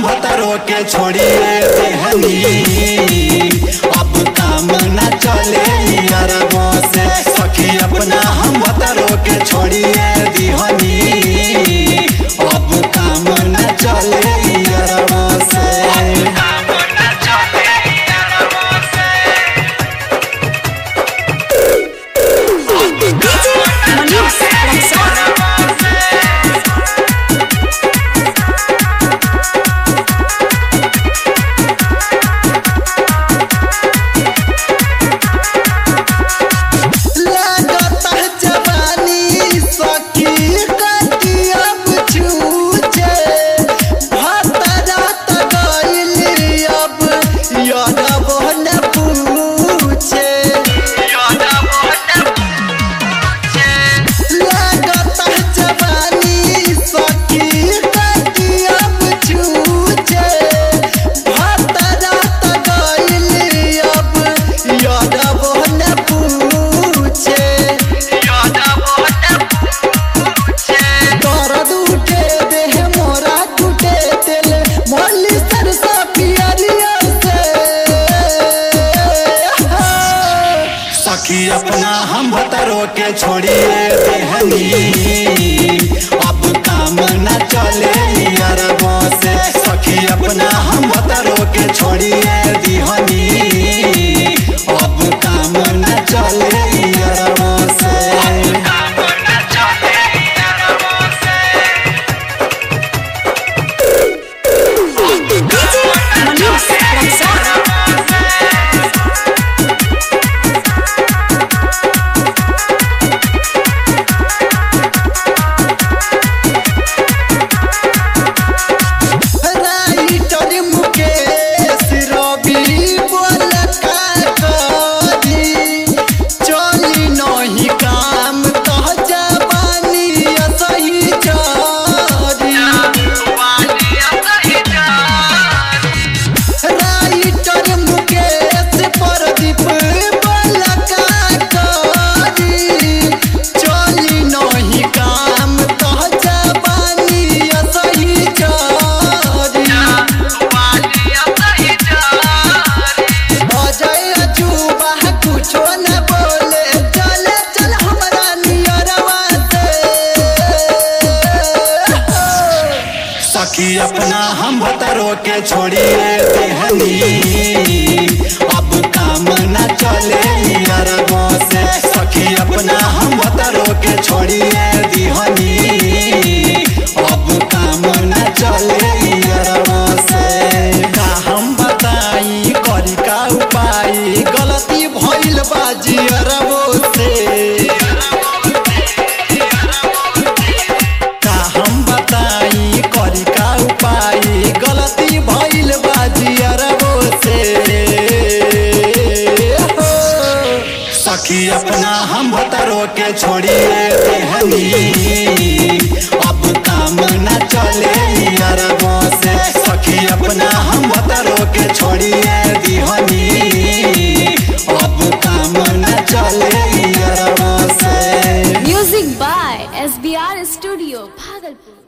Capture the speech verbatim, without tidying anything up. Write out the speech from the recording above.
बतरो के छोड़िए देहनी, अब काम न चले अरबों से। सखी अपना हम बतरो के छोड़िए दिहनी, अब काम न चले अरबों से। सखी अपना हम बतरो के छोड़िए देहनी, अब काम न चले अरबों से। सखी अपना हम बतरो के छोड़िए दिहनी, अब काम न चले अरबों से। सखी अपना हम बतरो के छोड़िए देहनी, अब काम न चले अरबों से। सखी अपना हम बतरो के छोड़िए दिहनी, अब काम न चले अरबों से। का हम बताई करी का उपाय, गलती भइल बाजी अरबों से। गलती भइल बाजी अरबों से। सखी अपना हम बतरो के छोड़िए देहनी, अब काम न चले अरबों से। सखी अपना हम बतरो के छोड़िए दिहनी, अब काम न चले अरबों से। Music by S B R studio Bhagalpur.